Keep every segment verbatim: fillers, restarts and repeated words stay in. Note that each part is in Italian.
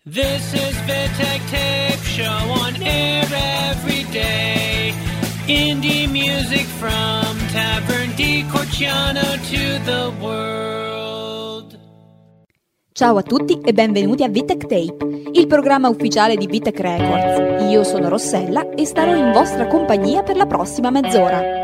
This is Vitek Tape Show on air every day. Indie music from Tavern di Corciano to the world. Ciao a tutti e benvenuti a Vitek Tape, il programma ufficiale di Vitek Records. Io sono Rossella e starò in vostra compagnia per la prossima mezz'ora.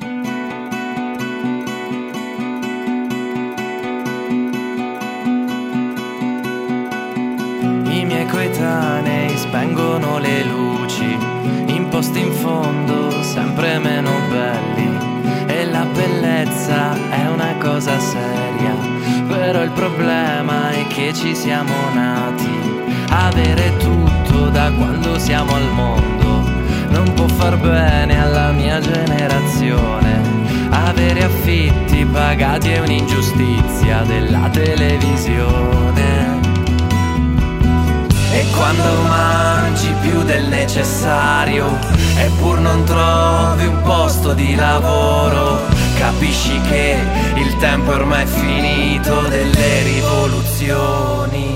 Coetanei spengono le luci in posti in fondo sempre meno belli, e la bellezza è una cosa seria, però il problema è che ci siamo nati. Avere tutto da quando siamo al mondo non può far bene alla mia generazione. Avere affitti pagati è un'ingiustizia della televisione. E quando mangi più del necessario e pur non trovi un posto di lavoro, capisci che il tempo è ormai finito delle rivoluzioni.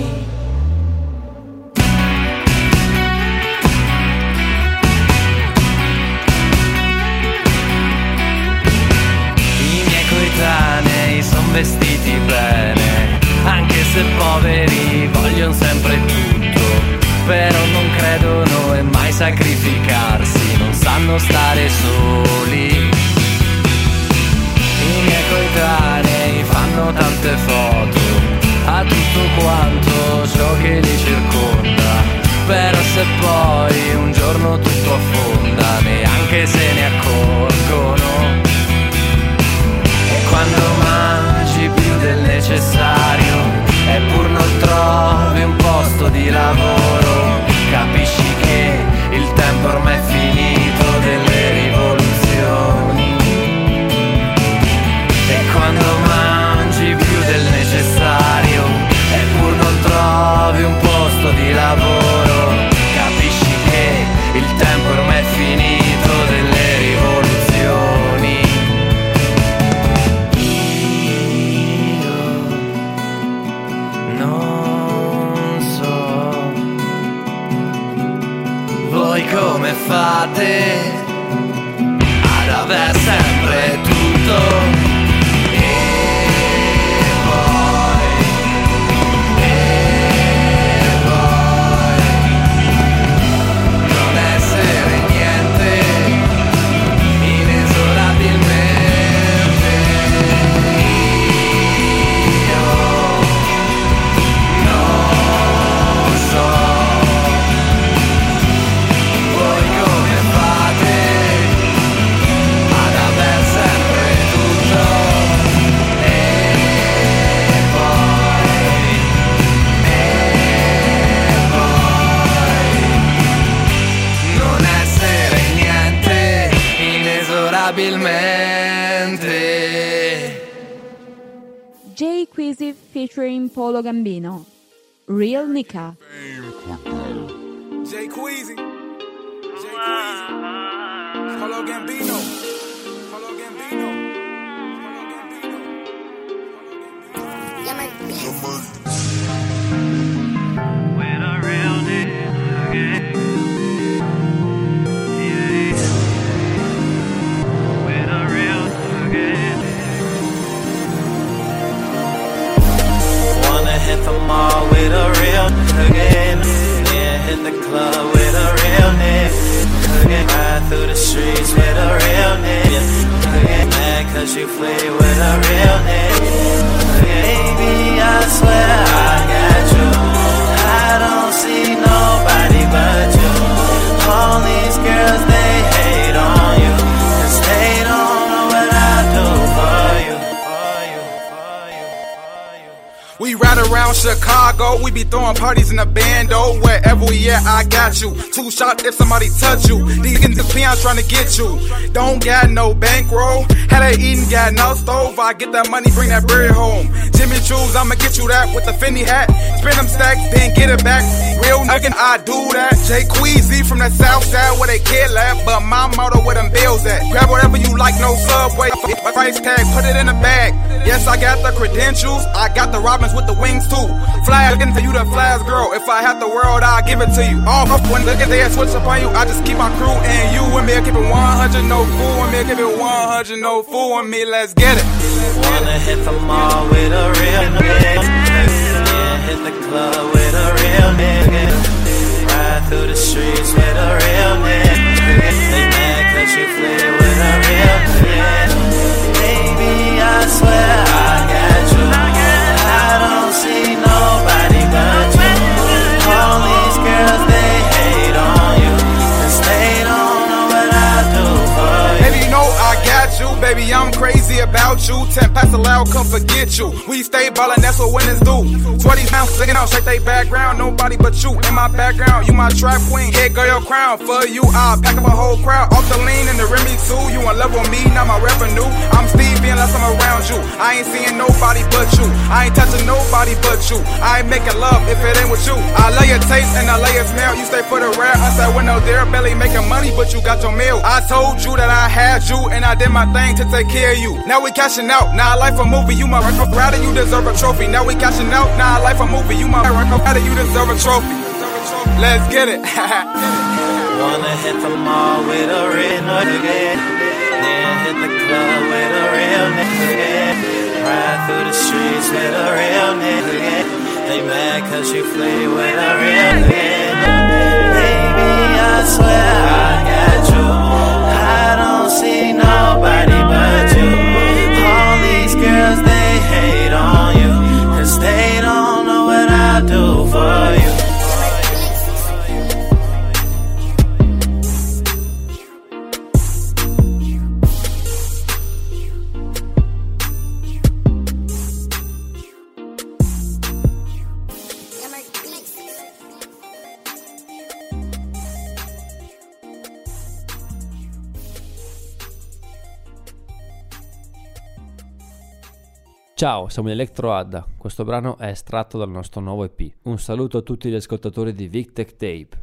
I miei coetanei son vestiti bene, anche se poveri vogliono sempre tutto, però non credono e mai sacrificarsi, non sanno stare soli. I miei coetanei fanno tante foto a tutto quanto ciò che li circonda, però se poi un giorno tutto affonda neanche se ne accorgono. E quando mangi più del necessario e pur non trovi un posto di lavoro, capisci che il tempo ormai è finito delle rivoluzioni. E quando mangi più del necessario e pur non trovi un posto di lavoro, capisci che il tempo ormai è finito delle rivoluzioni. Come fate ad aver sempre tutto e poi, e poi non essere niente inesorabilmente? Io non so. Jay Quizzy featuring Polo Gambino, Real Nika. Jay Quizzy, Jay Quizzy, Polo Gambino, Polo Gambino, Polo Gambino, Polo Gambino. With a real nigga. Hit the mall with a real again, yeah, hit the club with a real nigga again, ride through the streets with a real nigga again, mad cause you flee with a real nigga again. Baby, I swear I got you, I don't see nobody but you. All these girls, they hate on you, cause they don't know what I do for you. We ride around Chicago, we be throwing parties in a bando. Wherever we at, I got you. Two shots if somebody touch you. These niggas peons trying to get you. Don't got no bankroll. Had I eaten, got no stove. I get that money, bring that bread home. Jimmy Choo's, I'ma get you that with the Fendi hat. Spin them stacks, then get it back. real nigga, I do that. Jay Queasy from the south side where they kid laugh, but my motto where them bills at. Grab whatever you like, no Subway. Price tag, put it in a bag. Yes, I got the credentials. I got the Robins with the wings too. Fly looking to you, the flash girl. If I have the world, I'll give it to you. All up when look at they switch up on you, I just keep my crew and you and me. I keep it one hundred, no fool with me. I keep it one hundred, no fool with me. Let's get it. Wanna hit the mall with a real nigga. Yeah, hit the club with a real nigga. Ride through the streets with a real nigga. They mad cause you flee with a real nigga. Baby, I swear I got you. I don't see nobody but you. All these girls, they hate on you, cause they don't know what I do for you. Baby, you know I got you. Baby, I'm crazy about you. Ten past the loud, come forget you. We stay ballin', that's what winners do. Twenty pounds sticking out, shake they background. Nobody but you in my background. You my trap queen, head girl your crown. For you, I'll pack up a whole crowd. Off the lean and the Remy too. You in love with me, not my revenue. I'm Stevie unless I'm around you. I ain't seeing nobody but you. I ain't touching nobody but you. I ain't making love if it ain't with you. I lay your taste and I lay your smell. You stay for the rare, outside window there, barely making money, but you got your meal. I told you that I had you and I did my thing to take care of you. Now we cashing out, now life a movie. You my record rider, you deserve a trophy. Now we cashing out, now life a movie. You my record rider, you deserve a trophy. Let's get it. Wanna hit the mall with a real nigga. Then hit the club with a real nigga. Ride through the streets with a real nigga. They mad cause you flee with a real nigga. Baby, I swear I got you. I don't see nobody but you. All these girls, they hate on you, cause they don't know what I do for you. Ciao, siamo in Electro Adda. Questo brano è estratto dal nostro nuovo E P. Un saluto a tutti gli ascoltatori di VicTech Tape.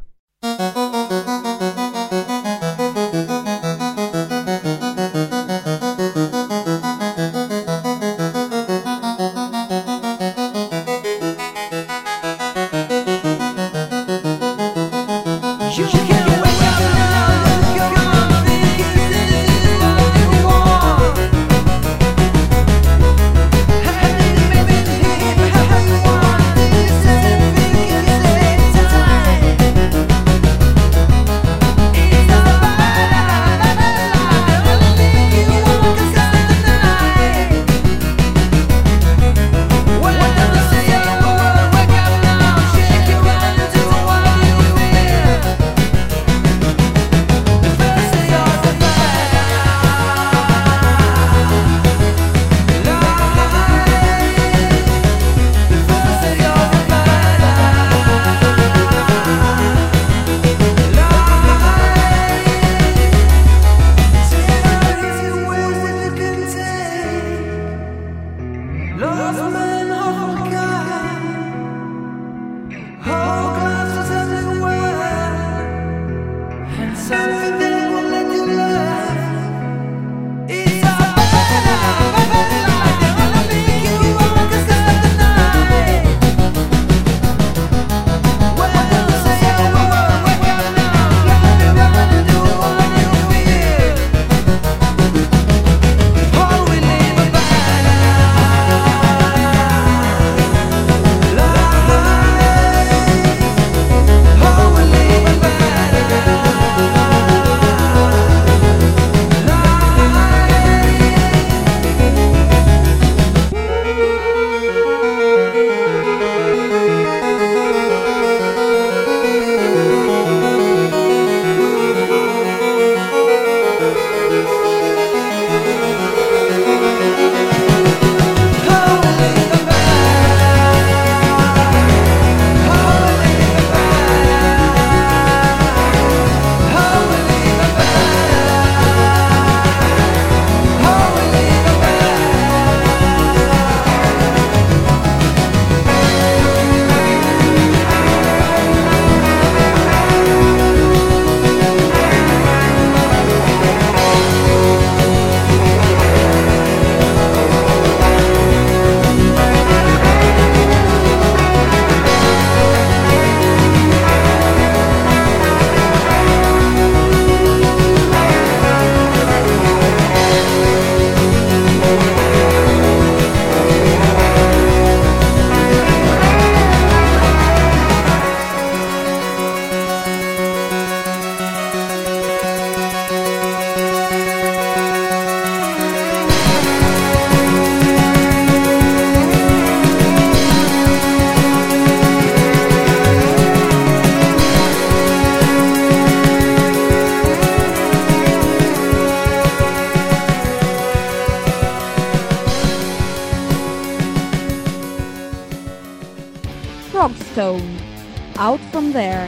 From There.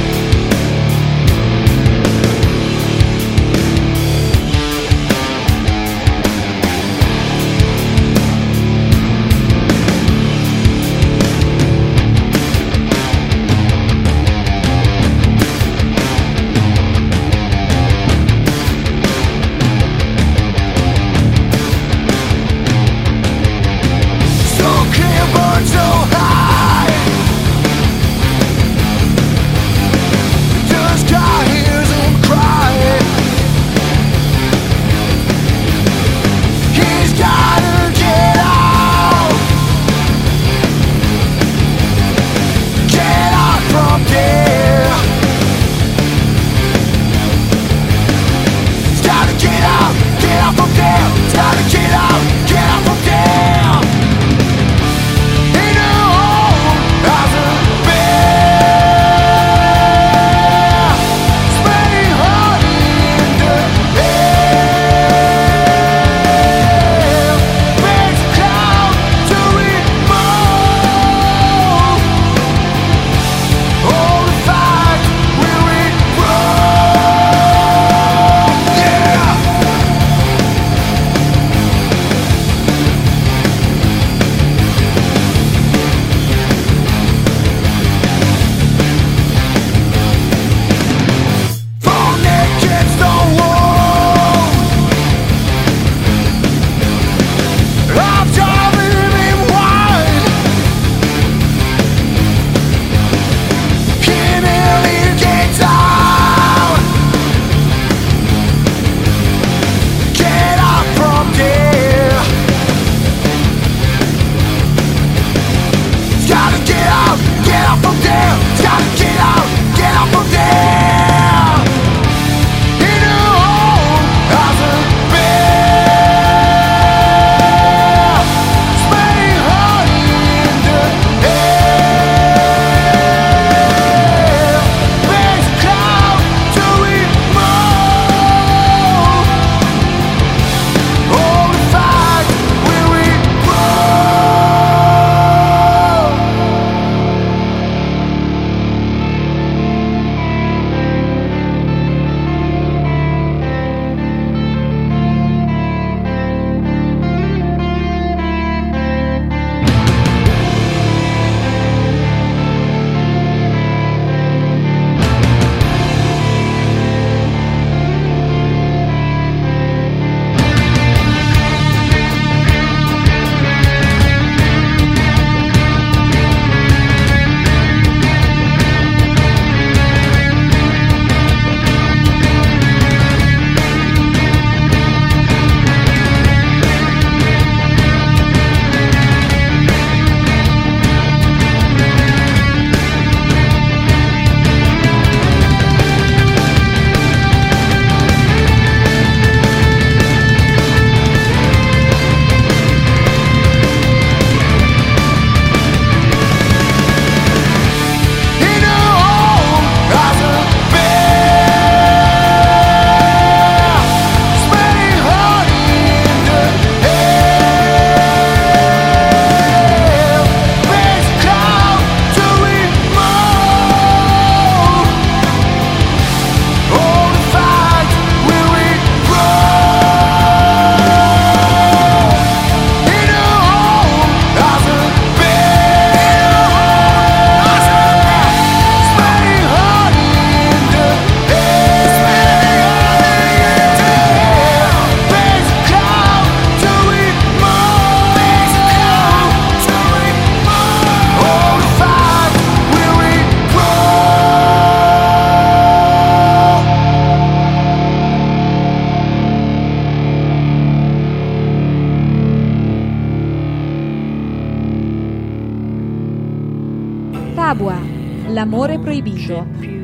Tabua, l'amore proibito.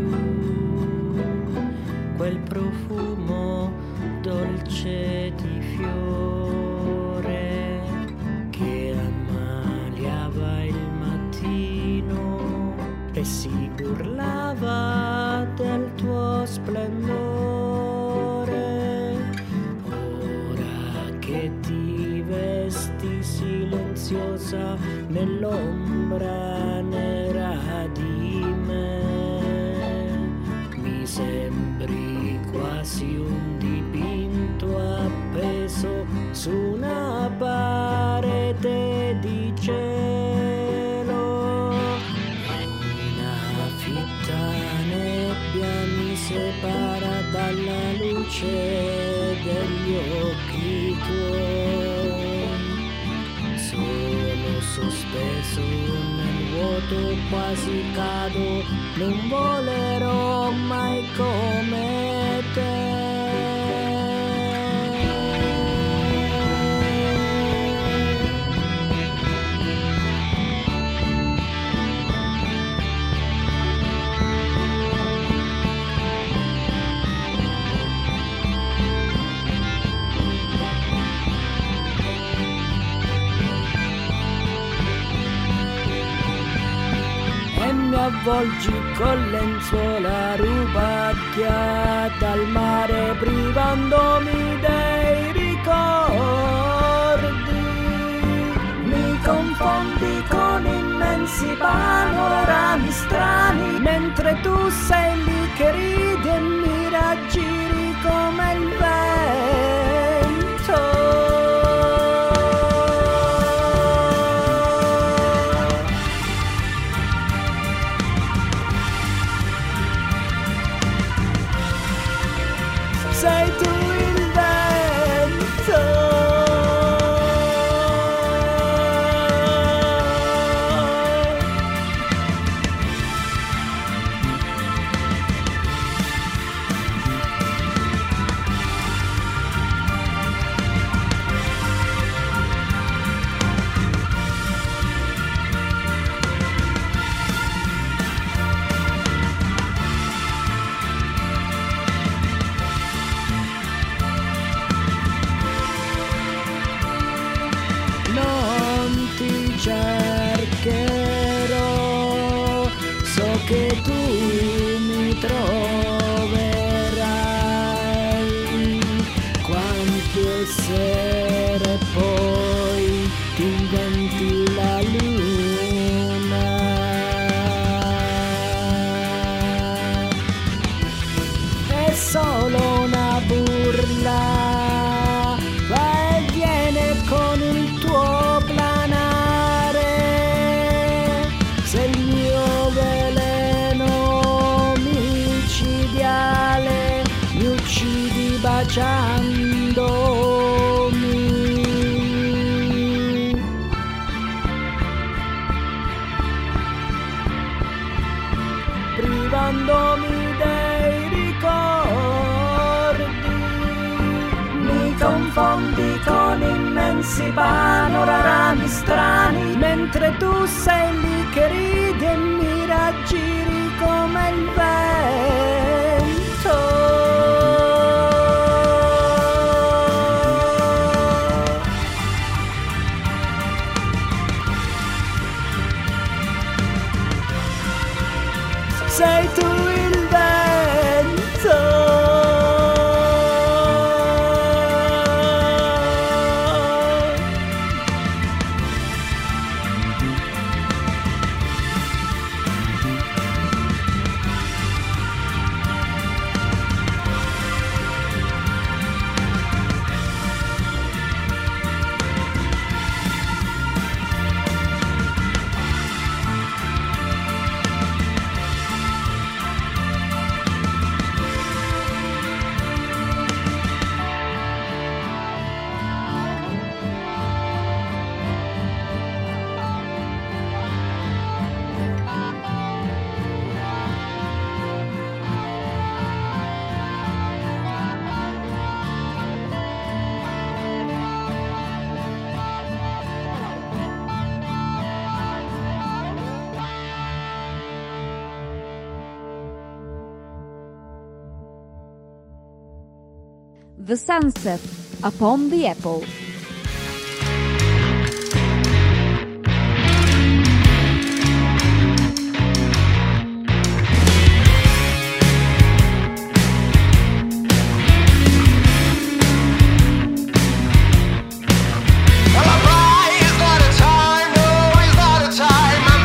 Quel profumo dolce di fiore che ammaliava il mattino e si burlava del tuo splendore. Ora che ti vesti silenziosa nell'ombra nera di me, Sembri quasi un dipinto appeso su una parete di cielo. Una fitta nebbia mi separa dalla luce degli occhi tuoi. Sono sospeso nel vuoto, quasi cado, non volerò mai come te. Avvolgi con lenzuola rubacchiata al mare, privandomi dei ricordi. Mi confondi con immensi panorami strani, mentre tu sei lì che ridi e mi raggiri come il vento. Sei tu il vento. Cercherò, so che tu mi troverai, quante sere poi ti inventi la luna. È solo una burla, va e viene con il tuo planare. Se il mio veleno micidiale mi uccidi baciandomi, privandomi dei ricordi. Mi confondi con immensi panorami strani, mentre tu sei lì che ridi e mi raggiri come il vento. Sei tu il vento. The Sunset, Upon the Apple.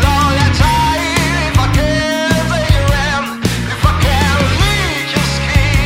If I can leak your skin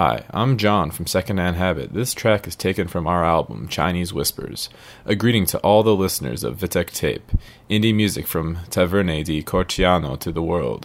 Hi, I'm John from Secondhand Habit. This track is taken from our album, Chinese Whispers. A greeting to all the listeners of Vitek Tape, indie music from Taverne di Corciano to the world.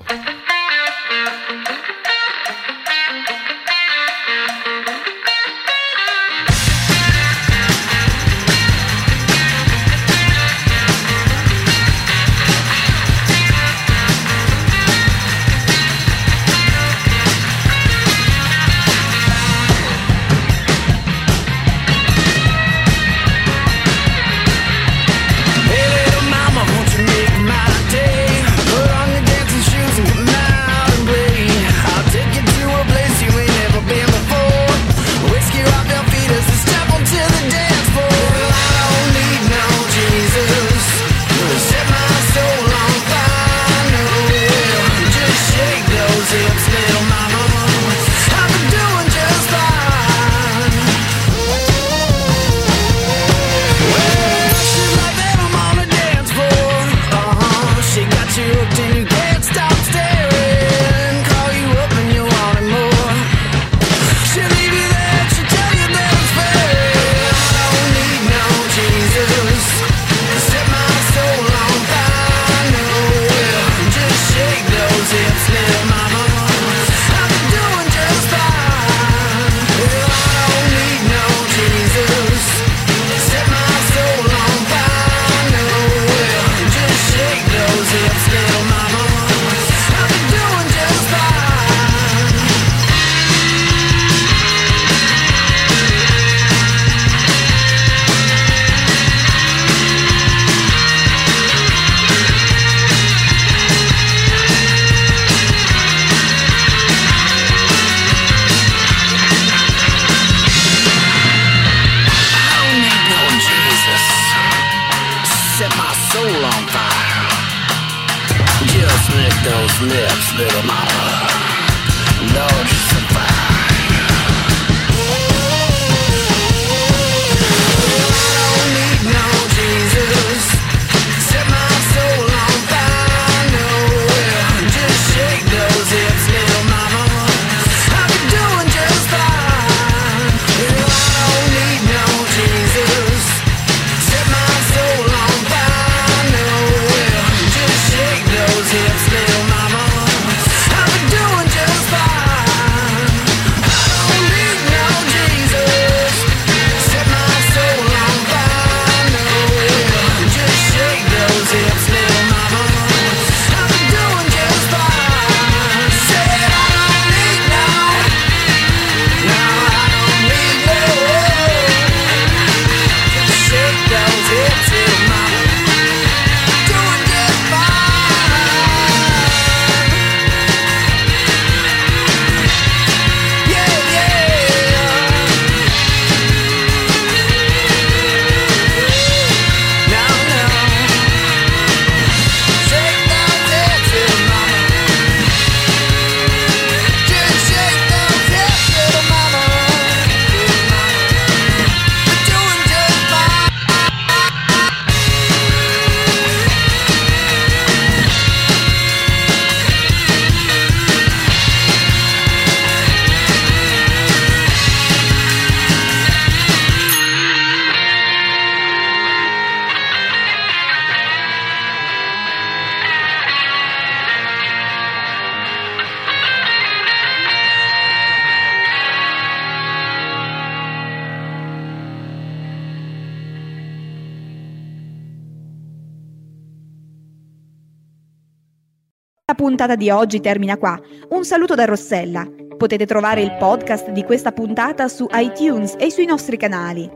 La puntata di oggi termina qua. Un saluto da Rossella. Potete trovare il podcast di questa puntata su iTunes e sui nostri canali.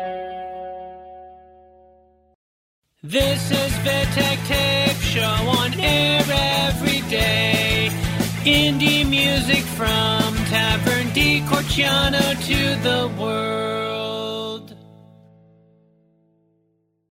This is Vitek Tape Show on air every day. Indie music from Taverne di Corciano to the world.